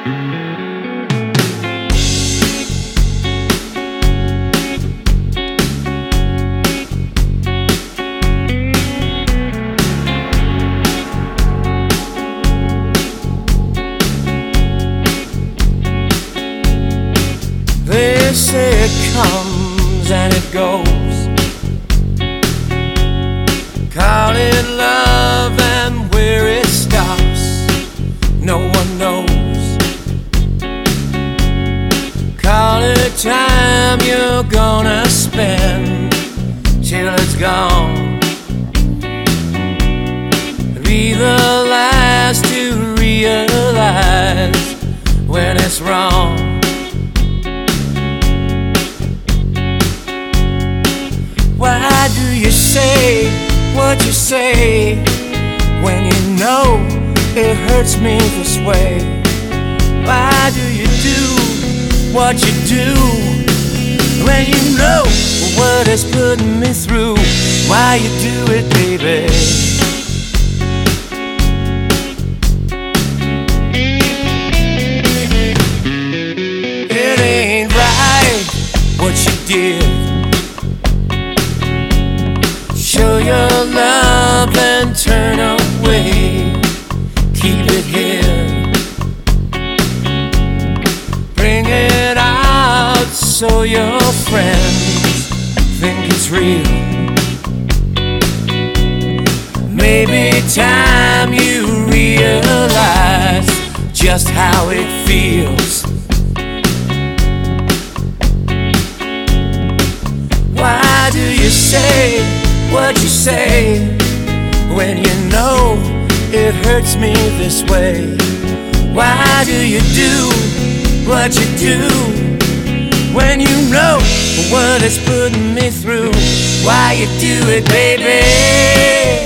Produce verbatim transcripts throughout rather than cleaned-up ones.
They say it comes and it goes. Call it love, and where it stops, no one knows. Call it time you're gonna spend till it's gone. Be the last to realize when it's wrong. Why do you say what you say when you know it hurts me this way? Why do you do what you do when you know what it's putting me through? Why you do it, baby? It ain't right what you did. Show your love and turn away. Keep it here. Bring it out so your friends think it's real. Maybe time you realize just how it feels. Why do you say what you say when you know it hurts me this way? Why do you do what you do when you know what it's putting me through? Why you do it, baby?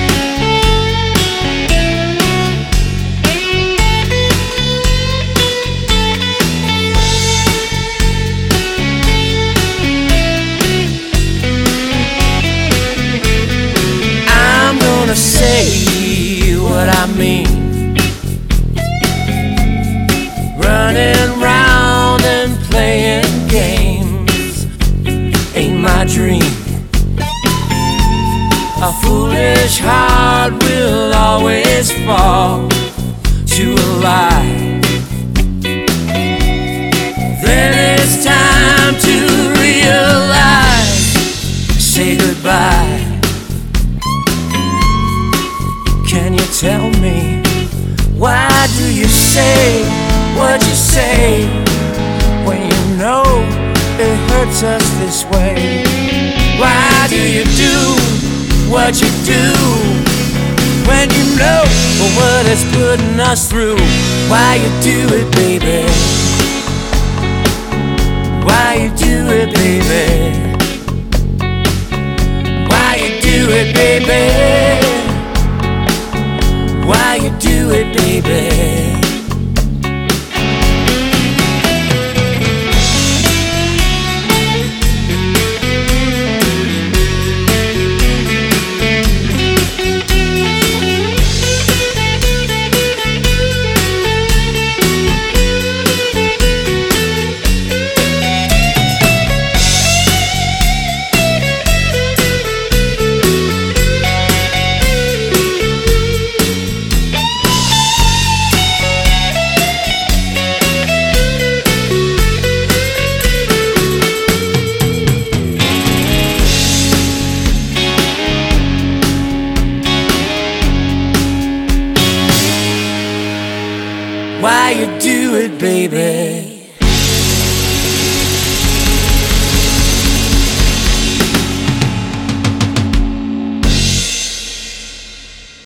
Say what I mean. Running round and playing games ain't my dream. A foolish heart will always fall to a lie. Then it's time to realize, say goodbye. Can you tell me, why do you say what you say when you know it hurts us this way? Why do you do what you do when you know what it's putting us through? Why you do it, baby? Why you do it, baby? Why you do it, baby? Why you do it, baby? Why you do it, baby?